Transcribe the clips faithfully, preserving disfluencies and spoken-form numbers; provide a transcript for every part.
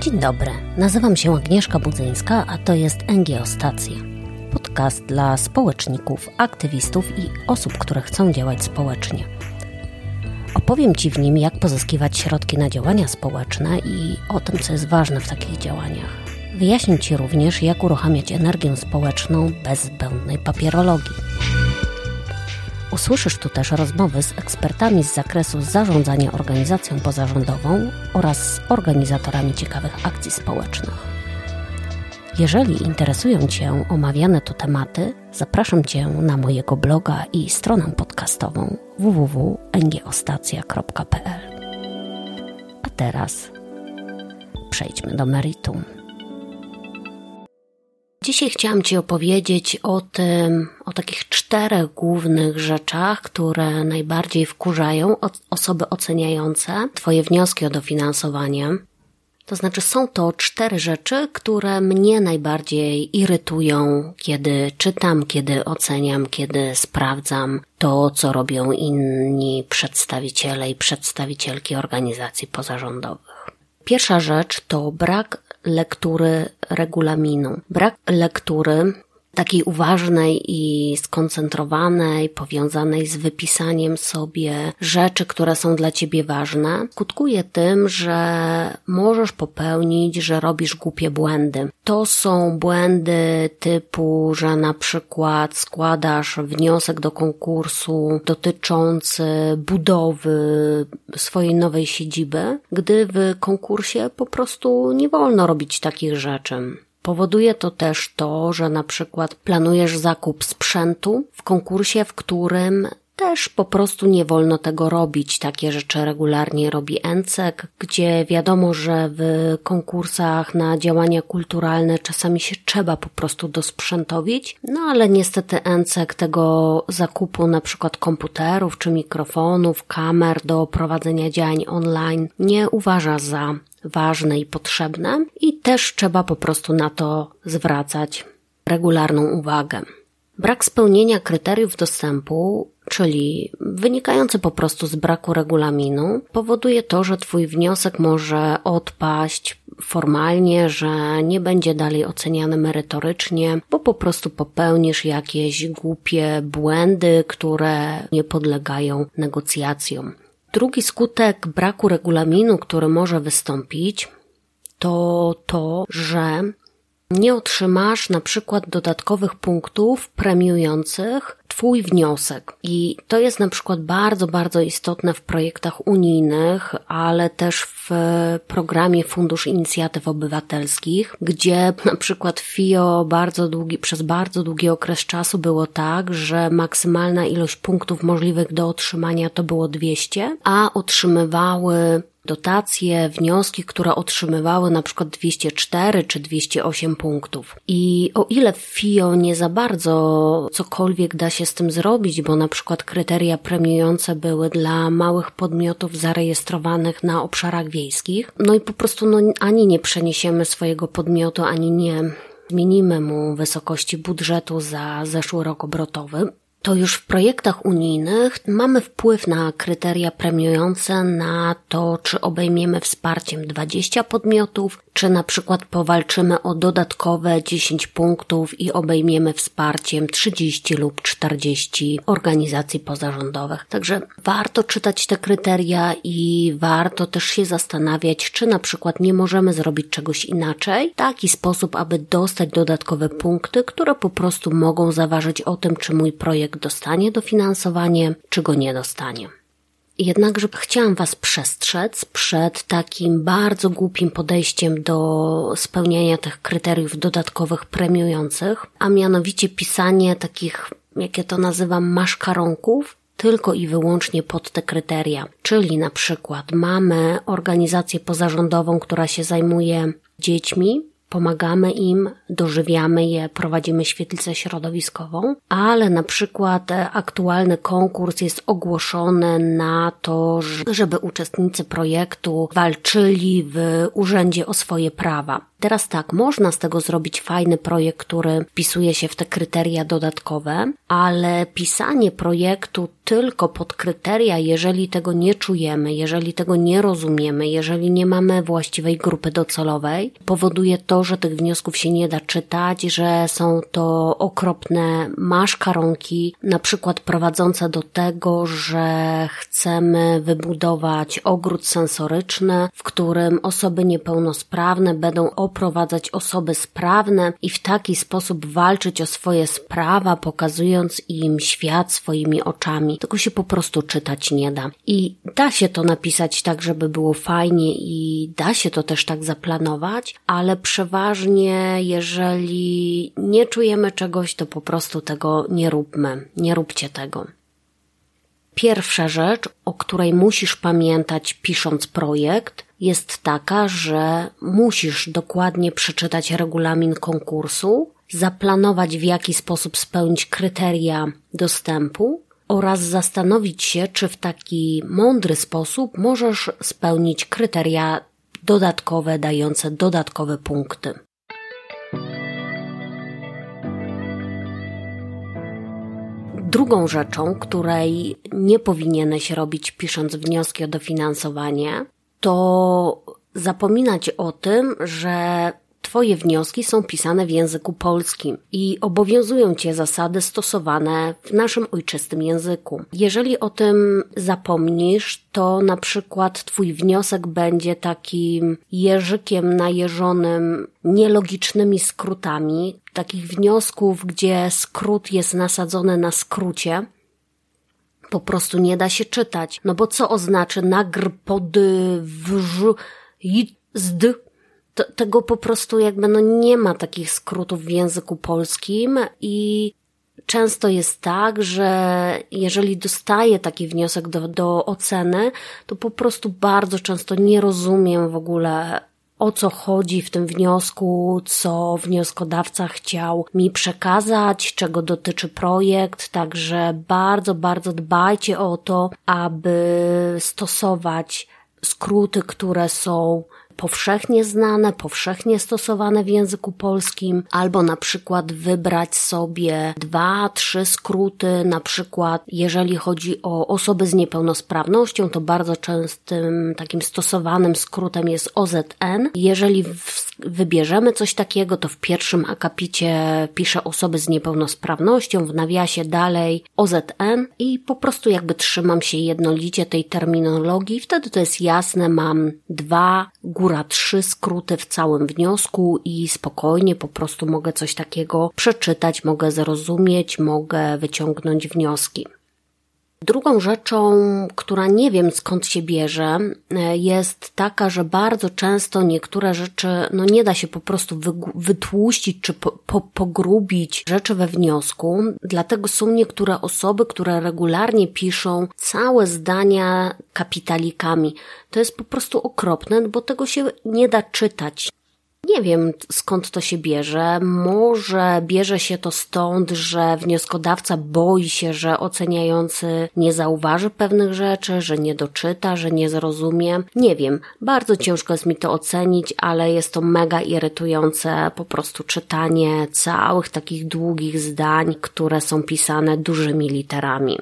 Dzień dobry, nazywam się Agnieszka Budzyńska, a to jest N G O Stacja. Podcast dla społeczników, aktywistów i osób, które chcą działać społecznie. Opowiem Ci w nim, jak pozyskiwać środki na działania społeczne i o tym, co jest ważne w takich działaniach. Wyjaśnię Ci również, jak uruchamiać energię społeczną bez zbędnej papierologii. Usłyszysz tu też rozmowy z ekspertami z zakresu zarządzania organizacją pozarządową oraz z organizatorami ciekawych akcji społecznych. Jeżeli interesują Cię omawiane tu tematy, zapraszam Cię na mojego bloga i stronę podcastową w w w kropka n g o stacja kropka p l. A teraz przejdźmy do meritum. Dzisiaj chciałam Ci opowiedzieć o tym, o takich czterech głównych rzeczach, które najbardziej wkurzają osoby oceniające Twoje wnioski o dofinansowanie. To znaczy są to cztery rzeczy, które mnie najbardziej irytują, kiedy czytam, kiedy oceniam, kiedy sprawdzam to, co robią inni przedstawiciele i przedstawicielki organizacji pozarządowych. Pierwsza rzecz to brak lektury regulaminu. Brak lektury takiej uważnej i skoncentrowanej, powiązanej z wypisaniem sobie rzeczy, które są dla Ciebie ważne, skutkuje tym, że możesz popełnić, że robisz głupie błędy. To są błędy typu, że na przykład składasz wniosek do konkursu dotyczący budowy swojej nowej siedziby, gdy w konkursie po prostu nie wolno robić takich rzeczy. Powoduje to też to, że na przykład planujesz zakup sprzętu w konkursie, w którym też po prostu nie wolno tego robić. Takie rzeczy regularnie robi N C E K, gdzie wiadomo, że w konkursach na działania kulturalne czasami się trzeba po prostu dosprzętowić, no ale niestety N C E K tego zakupu na przykład komputerów czy mikrofonów, kamer do prowadzenia działań online nie uważa za ważne i potrzebne i też trzeba po prostu na to zwracać regularną uwagę. Brak spełnienia kryteriów dostępu, czyli wynikający po prostu z braku regulaminu, powoduje to, że Twój wniosek może odpaść formalnie, że nie będzie dalej oceniany merytorycznie, bo po prostu popełnisz jakieś głupie błędy, które nie podlegają negocjacjom. Drugi skutek braku regulaminu, który może wystąpić, to to, że nie otrzymasz na przykład dodatkowych punktów premiujących Twój wniosek. I to jest na przykład bardzo, bardzo istotne w projektach unijnych, ale też w programie Fundusz Inicjatyw Obywatelskich, gdzie na przykład F I O bardzo długi, przez bardzo długi okres czasu było tak, że maksymalna ilość punktów możliwych do otrzymania to było dwieście, a otrzymywały dotacje, wnioski, które otrzymywały na przykład dwieście cztery czy dwieście osiem punktów. I o ile w F I O nie za bardzo cokolwiek da się z tym zrobić, bo na przykład kryteria premiujące były dla małych podmiotów zarejestrowanych na obszarach wiejskich, no i po prostu no, ani nie przeniesiemy swojego podmiotu, ani nie zmienimy mu wysokości budżetu za zeszły rok obrotowy, to już w projektach unijnych mamy wpływ na kryteria premiujące, na to, czy obejmiemy wsparciem dwadzieścia podmiotów, czy na przykład powalczymy o dodatkowe dziesięć punktów i obejmiemy wsparciem trzydzieści lub czterdzieści organizacji pozarządowych. Także warto czytać te kryteria i warto też się zastanawiać, czy na przykład nie możemy zrobić czegoś inaczej, w taki sposób, aby dostać dodatkowe punkty, które po prostu mogą zaważyć o tym, czy mój projekt dostanie dofinansowanie, czy go nie dostanie. Jednakże chciałam Was przestrzec przed takim bardzo głupim podejściem do spełniania tych kryteriów dodatkowych premiujących, a mianowicie pisanie takich, jak ja to nazywam, maszkaronków, tylko i wyłącznie pod te kryteria. Czyli na przykład mamy organizację pozarządową, która się zajmuje dziećmi, pomagamy im, dożywiamy je, prowadzimy świetlicę środowiskową, ale na przykład aktualny konkurs jest ogłoszony na to, żeby uczestnicy projektu walczyli w urzędzie o swoje prawa. Teraz tak, można z tego zrobić fajny projekt, który wpisuje się w te kryteria dodatkowe, ale pisanie projektu tylko pod kryteria, jeżeli tego nie czujemy, jeżeli tego nie rozumiemy, jeżeli nie mamy właściwej grupy docelowej, powoduje to, że tych wniosków się nie da czytać, że są to okropne maszkaronki, na przykład prowadzące do tego, że chcemy wybudować ogród sensoryczny, w którym osoby niepełnosprawne będą oprowadzać osoby sprawne i w taki sposób walczyć o swoje prawa, pokazując im świat swoimi oczami. Tego się po prostu czytać nie da. I da się to napisać tak, żeby było fajnie i da się to też tak zaplanować, ale przeważnie jeżeli nie czujemy czegoś, to po prostu tego nie róbmy. Nie róbcie tego. Pierwsza rzecz, o której musisz pamiętać pisząc projekt, jest taka, że musisz dokładnie przeczytać regulamin konkursu, zaplanować w jaki sposób spełnić kryteria dostępu oraz zastanowić się, czy w taki mądry sposób możesz spełnić kryteria dodatkowe, dające dodatkowe punkty. Drugą rzeczą, której nie powinieneś robić pisząc wnioski o dofinansowanie, to zapominać o tym, że Twoje wnioski są pisane w języku polskim i obowiązują Cię zasady stosowane w naszym ojczystym języku. Jeżeli o tym zapomnisz, to na przykład Twój wniosek będzie takim jeżykiem najeżonym nielogicznymi skrótami, takich wniosków, gdzie skrót jest nasadzony na skrócie. Po prostu nie da się czytać. No bo co oznacza nagr, pod, wż, i, zd? To, tego po prostu jakby no nie ma takich skrótów w języku polskim i często jest tak, że jeżeli dostaję taki wniosek do, do oceny, to po prostu bardzo często nie rozumiem w ogóle, o co chodzi w tym wniosku, co wnioskodawca chciał mi przekazać, czego dotyczy projekt, także bardzo, bardzo dbajcie o to, aby stosować skróty, które są powszechnie znane, powszechnie stosowane w języku polskim, albo na przykład wybrać sobie dwa, trzy skróty, na przykład jeżeli chodzi o osoby z niepełnosprawnością, to bardzo częstym takim stosowanym skrótem jest O Z N. Jeżeli w, wybierzemy coś takiego, to w pierwszym akapicie piszę osoby z niepełnosprawnością, w nawiasie dalej O Z N i po prostu jakby trzymam się jednolicie tej terminologii, wtedy to jest jasne, mam dwa, góra trzy skróty w całym wniosku i spokojnie po prostu mogę coś takiego przeczytać, mogę zrozumieć, mogę wyciągnąć wnioski. Drugą rzeczą, która nie wiem skąd się bierze, jest taka, że bardzo często niektóre rzeczy, no nie da się po prostu wytłuścić czy po, po, pogrubić rzeczy we wniosku, dlatego są niektóre osoby, które regularnie piszą całe zdania kapitalikami. To jest po prostu okropne, bo tego się nie da czytać. Nie wiem skąd to się bierze. Może bierze się to stąd, że wnioskodawca boi się, że oceniający nie zauważy pewnych rzeczy, że nie doczyta, że nie zrozumie. Nie wiem. Bardzo ciężko jest mi to ocenić, ale jest to mega irytujące po prostu czytanie całych takich długich zdań, które są pisane dużymi literami.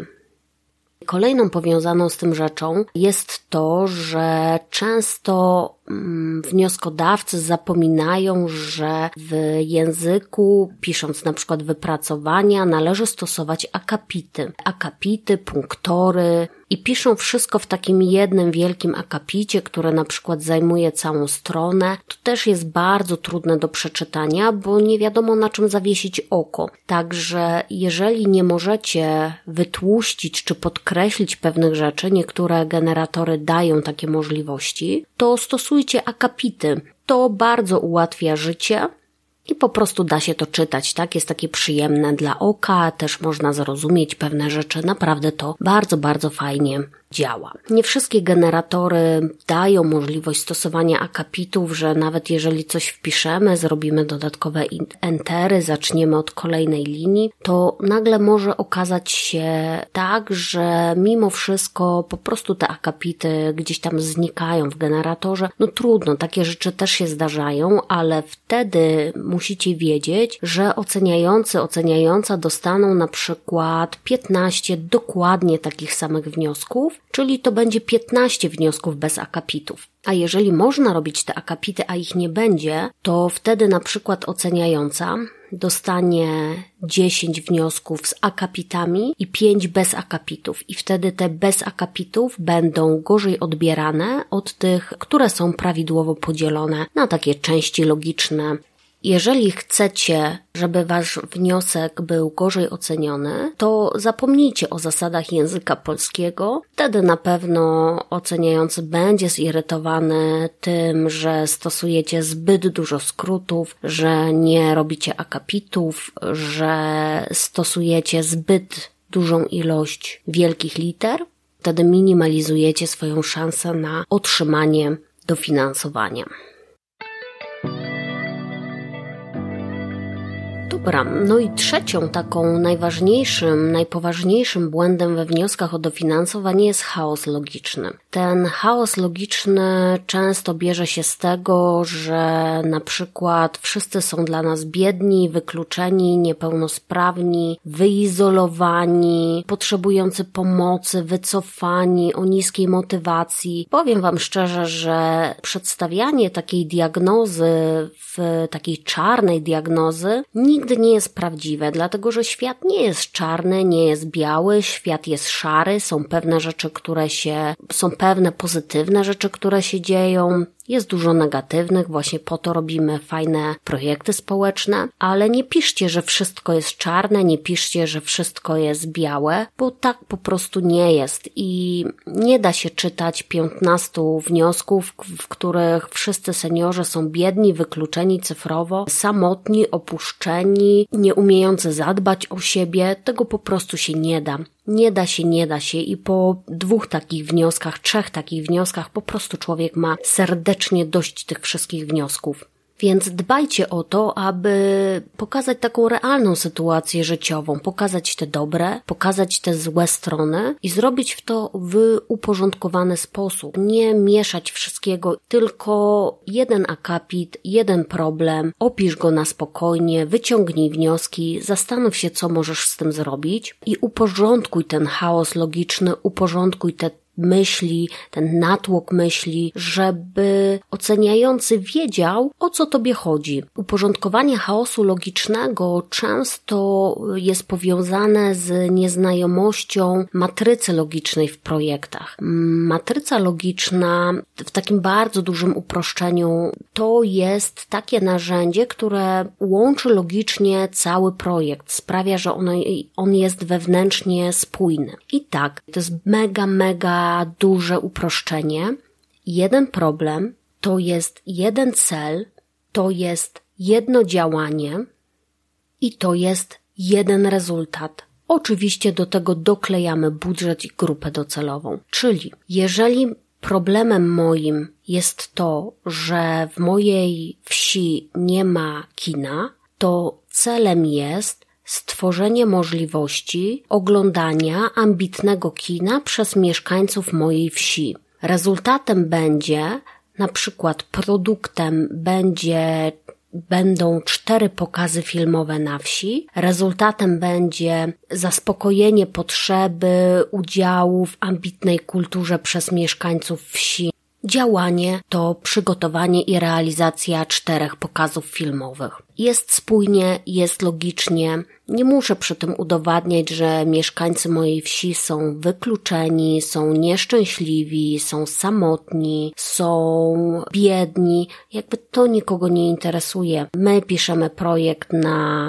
Kolejną powiązaną z tym rzeczą jest to, że często mm, wnioskodawcy zapominają, że w języku, pisząc na przykład wypracowania, należy stosować akapity. Akapity, punktory i piszą wszystko w takim jednym wielkim akapicie, które na przykład zajmuje całą stronę. To też jest bardzo trudne do przeczytania, bo nie wiadomo na czym zawiesić oko. Także jeżeli nie możecie wytłuścić czy podkreślić pewnych rzeczy, niektóre generatory dają takie możliwości, to stosujcie akapity. To bardzo ułatwia życie i po prostu da się to czytać, tak? Jest takie przyjemne dla oka, też można zrozumieć pewne rzeczy. Naprawdę to bardzo, bardzo fajnie działa. Nie wszystkie generatory dają możliwość stosowania akapitów, że nawet jeżeli coś wpiszemy, zrobimy dodatkowe entery, zaczniemy od kolejnej linii, to nagle może okazać się tak, że mimo wszystko po prostu te akapity gdzieś tam znikają w generatorze. No trudno, takie rzeczy też się zdarzają, ale wtedy musicie wiedzieć, że oceniający, oceniająca dostaną na przykład piętnaście dokładnie takich samych wniosków, czyli to będzie piętnaście wniosków bez akapitów. A jeżeli można robić te akapity, a ich nie będzie, to wtedy na przykład oceniająca dostanie dziesięć wniosków z akapitami i pięć bez akapitów. I wtedy te bez akapitów będą gorzej odbierane od tych, które są prawidłowo podzielone na takie części logiczne. Jeżeli chcecie, żeby wasz wniosek był gorzej oceniony, to zapomnijcie o zasadach języka polskiego. Wtedy na pewno oceniający będzie zirytowany tym, że stosujecie zbyt dużo skrótów, że nie robicie akapitów, że stosujecie zbyt dużą ilość wielkich liter. Wtedy minimalizujecie swoją szansę na otrzymanie dofinansowania. Dobra, no i trzecią taką najważniejszym, najpoważniejszym błędem we wnioskach o dofinansowanie jest chaos logiczny. Ten chaos logiczny często bierze się z tego, że na przykład wszyscy są dla nas biedni, wykluczeni, niepełnosprawni, wyizolowani, potrzebujący pomocy, wycofani, o niskiej motywacji. Powiem wam szczerze, że przedstawianie takiej diagnozy, w takiej czarnej diagnozy, nigdy nie jest prawdziwe, dlatego że świat nie jest czarny, nie jest biały, świat jest szary, są pewne rzeczy, które się, są pewne pozytywne rzeczy, które się dzieją, jest dużo negatywnych, właśnie po to robimy fajne projekty społeczne, ale nie piszcie, że wszystko jest czarne, nie piszcie, że wszystko jest białe, bo tak po prostu nie jest i nie da się czytać piętnastu wniosków, w których wszyscy seniorzy są biedni, wykluczeni cyfrowo, samotni, opuszczeni, nie umiejący zadbać o siebie, tego po prostu się nie da. Nie da się, nie da się i po dwóch takich wnioskach, trzech takich wnioskach po prostu człowiek ma serdecznie dość tych wszystkich wniosków. Więc dbajcie o to, aby pokazać taką realną sytuację życiową, pokazać te dobre, pokazać te złe strony i zrobić w to w uporządkowany sposób. Nie mieszać wszystkiego, tylko jeden akapit, jeden problem, opisz go na spokojnie, wyciągnij wnioski, zastanów się, co możesz z tym zrobić i uporządkuj ten chaos logiczny, uporządkuj te myśli, ten natłok myśli, żeby oceniający wiedział, o co tobie chodzi. Uporządkowanie chaosu logicznego często jest powiązane z nieznajomością matrycy logicznej w projektach. Matryca logiczna w takim bardzo dużym uproszczeniu to jest takie narzędzie, które łączy logicznie cały projekt, sprawia, że on, on jest wewnętrznie spójny. I tak, to jest mega, mega duże uproszczenie. Jeden problem to jest jeden cel, to jest jedno działanie i to jest jeden rezultat. Oczywiście do tego doklejamy budżet i grupę docelową. Czyli jeżeli problemem moim jest to, że w mojej wsi nie ma kina, to celem jest stworzenie możliwości oglądania ambitnego kina przez mieszkańców mojej wsi. Rezultatem będzie, na przykład produktem będzie, będą cztery pokazy filmowe na wsi. Rezultatem będzie zaspokojenie potrzeby udziału w ambitnej kulturze przez mieszkańców wsi. Działanie to przygotowanie i realizacja czterech pokazów filmowych. Jest spójnie, jest logicznie. Nie muszę przy tym udowadniać, że mieszkańcy mojej wsi są wykluczeni, są nieszczęśliwi, są samotni, są biedni. Jakby to nikogo nie interesuje. My piszemy projekt na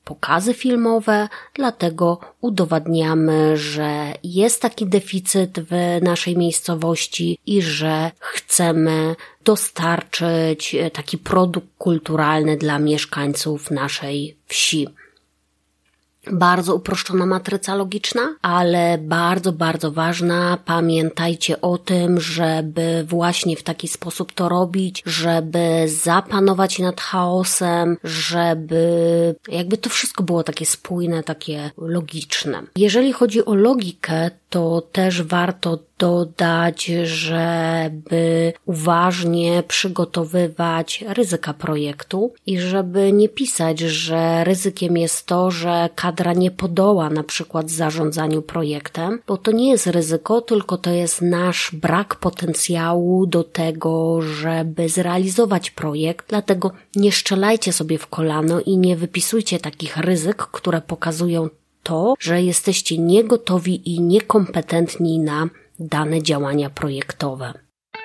pokazy filmowe, dlatego udowadniamy, że jest taki deficyt w naszej miejscowości i że chcemy dostarczyć taki produkt kulturalny dla mieszkańców naszej wsi. Bardzo uproszczona matryca logiczna, ale bardzo, bardzo ważna. Pamiętajcie o tym, żeby właśnie w taki sposób to robić, żeby zapanować nad chaosem, żeby jakby to wszystko było takie spójne, takie logiczne. Jeżeli chodzi o logikę, to też warto dodać, żeby uważnie przygotowywać ryzyka projektu i żeby nie pisać, że ryzykiem jest to, że kadra nie podoła na przykład zarządzaniu projektem, bo to nie jest ryzyko, tylko to jest nasz brak potencjału do tego, żeby zrealizować projekt, dlatego nie strzelajcie sobie w kolano i nie wypisujcie takich ryzyk, które pokazują to, że jesteście niegotowi i niekompetentni na dane działania projektowe.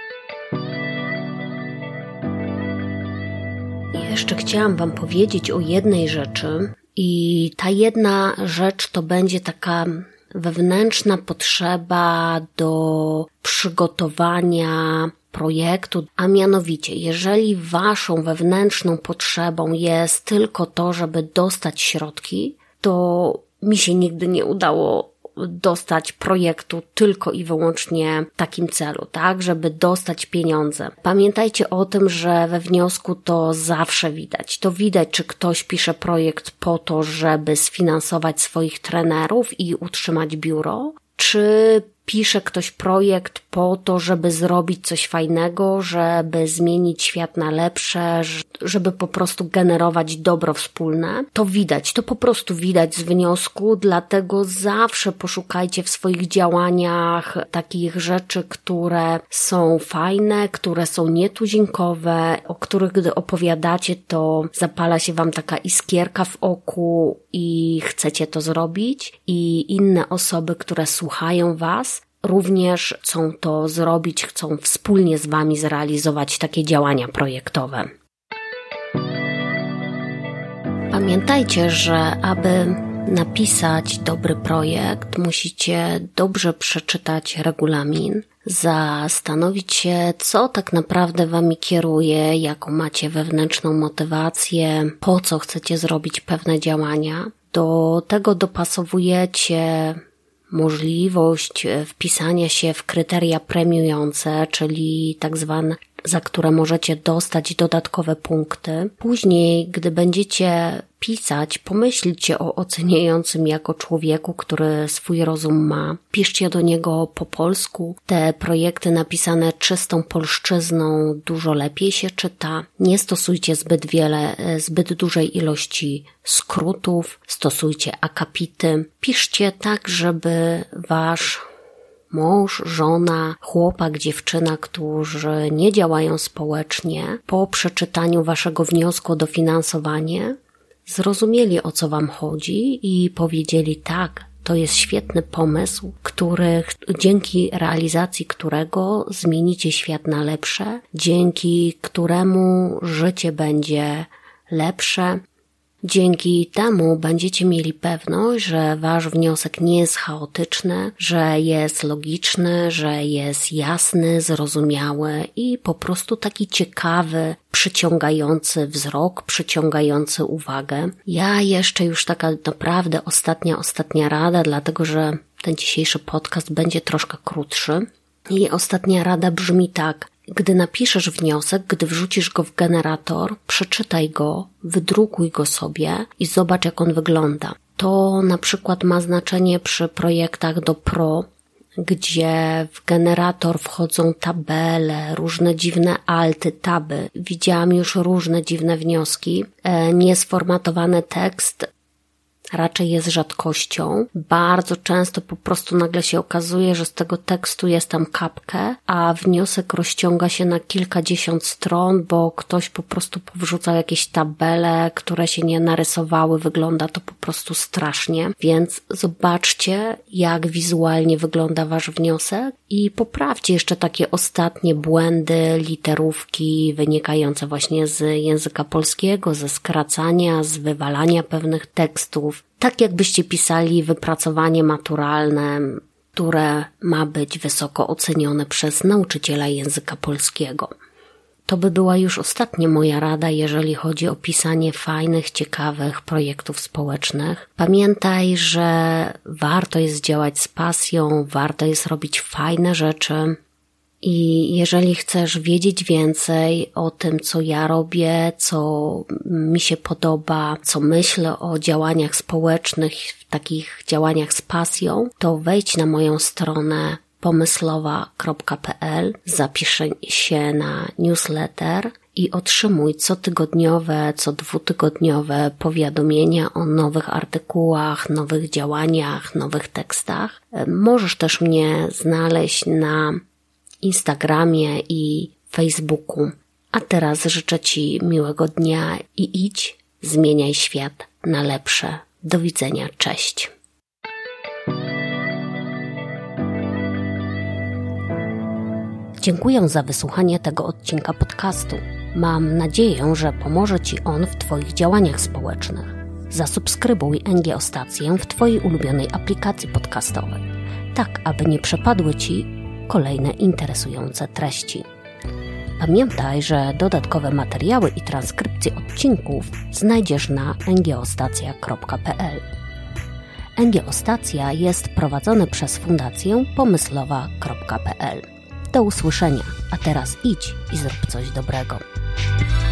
Jeszcze chciałam Wam powiedzieć o jednej rzeczy i ta jedna rzecz to będzie taka wewnętrzna potrzeba do przygotowania projektu, a mianowicie, jeżeli Waszą wewnętrzną potrzebą jest tylko to, żeby dostać środki, to mi się nigdy nie udało dostać projektu tylko i wyłącznie w takim celu, tak, żeby dostać pieniądze. Pamiętajcie o tym, że we wniosku to zawsze widać. To widać, czy ktoś pisze projekt po to, żeby sfinansować swoich trenerów i utrzymać biuro, czy pisze ktoś projekt po to, żeby zrobić coś fajnego, żeby zmienić świat na lepsze, żeby po prostu generować dobro wspólne. To widać, to po prostu widać z wniosku, dlatego zawsze poszukajcie w swoich działaniach takich rzeczy, które są fajne, które są nietuzinkowe, o których gdy opowiadacie, to zapala się Wam taka iskierka w oku i chcecie to zrobić i inne osoby, które słuchają Was, również chcą to zrobić, chcą wspólnie z Wami zrealizować takie działania projektowe. Pamiętajcie, że aby napisać dobry projekt, musicie dobrze przeczytać regulamin, zastanowić się, co tak naprawdę Wami kieruje, jaką macie wewnętrzną motywację, po co chcecie zrobić pewne działania. Do tego dopasowujecie możliwość wpisania się w kryteria premiujące, czyli tak zwane, za które możecie dostać dodatkowe punkty. Później, gdy będziecie pisać, pomyślcie o oceniającym jako człowieku, który swój rozum ma. Piszcie do niego po polsku. Te projekty napisane czystą polszczyzną dużo lepiej się czyta. Nie stosujcie zbyt wiele, zbyt dużej ilości skrótów. Stosujcie akapity. Piszcie tak, żeby wasz mąż, żona, chłopak, dziewczyna, którzy nie działają społecznie, po przeczytaniu waszego wniosku o dofinansowanie zrozumieli, o co wam chodzi i powiedzieli tak, to jest świetny pomysł, który, dzięki realizacji którego zmienicie świat na lepsze, dzięki któremu życie będzie lepsze. Dzięki temu będziecie mieli pewność, że wasz wniosek nie jest chaotyczny, że jest logiczny, że jest jasny, zrozumiały i po prostu taki ciekawy, przyciągający wzrok, przyciągający uwagę. Ja jeszcze już taka naprawdę ostatnia, ostatnia rada, dlatego że ten dzisiejszy podcast będzie troszkę krótszy. I ostatnia rada brzmi tak. Gdy napiszesz wniosek, gdy wrzucisz go w generator, przeczytaj go, wydrukuj go sobie i zobacz, jak on wygląda. To na przykład ma znaczenie przy projektach do pro, gdzie w generator wchodzą tabele, różne dziwne alty, taby. Widziałam już różne dziwne wnioski, e, niesformatowany tekst, raczej jest rzadkością. Bardzo często po prostu nagle się okazuje, że z tego tekstu jest tam kapkę, a wniosek rozciąga się na kilkadziesiąt stron, bo ktoś po prostu powrzucał jakieś tabele, które się nie narysowały. Wygląda to po prostu strasznie. Więc zobaczcie, jak wizualnie wygląda wasz wniosek i poprawcie jeszcze takie ostatnie błędy, literówki wynikające właśnie z języka polskiego, ze skracania, z wywalania pewnych tekstów. Tak jakbyście pisali wypracowanie maturalne, które ma być wysoko ocenione przez nauczyciela języka polskiego. To by była już ostatnia moja rada, jeżeli chodzi o pisanie fajnych, ciekawych projektów społecznych. Pamiętaj, że warto jest działać z pasją, warto jest robić fajne rzeczy. I jeżeli chcesz wiedzieć więcej o tym, co ja robię, co mi się podoba, co myślę o działaniach społecznych, takich działaniach z pasją, to wejdź na moją stronę pomyslowa kropka p l, zapisz się na newsletter i otrzymuj cotygodniowe, co dwutygodniowe powiadomienia o nowych artykułach, nowych działaniach, nowych tekstach. Możesz też mnie znaleźć na Instagramie i Facebooku. A teraz życzę Ci miłego dnia i idź, zmieniaj świat na lepsze. Do widzenia, cześć. Dziękuję za wysłuchanie tego odcinka podcastu. Mam nadzieję, że pomoże Ci on w Twoich działaniach społecznych. Zasubskrybuj N G O Stację w Twojej ulubionej aplikacji podcastowej, tak aby nie przepadły Ci kolejne interesujące treści. Pamiętaj, że dodatkowe materiały i transkrypcje odcinków znajdziesz na n g o stacja kropka p l. N G O Stacja jest prowadzone przez Fundację pomyslowa kropka p l. Do usłyszenia, a teraz idź i zrób coś dobrego.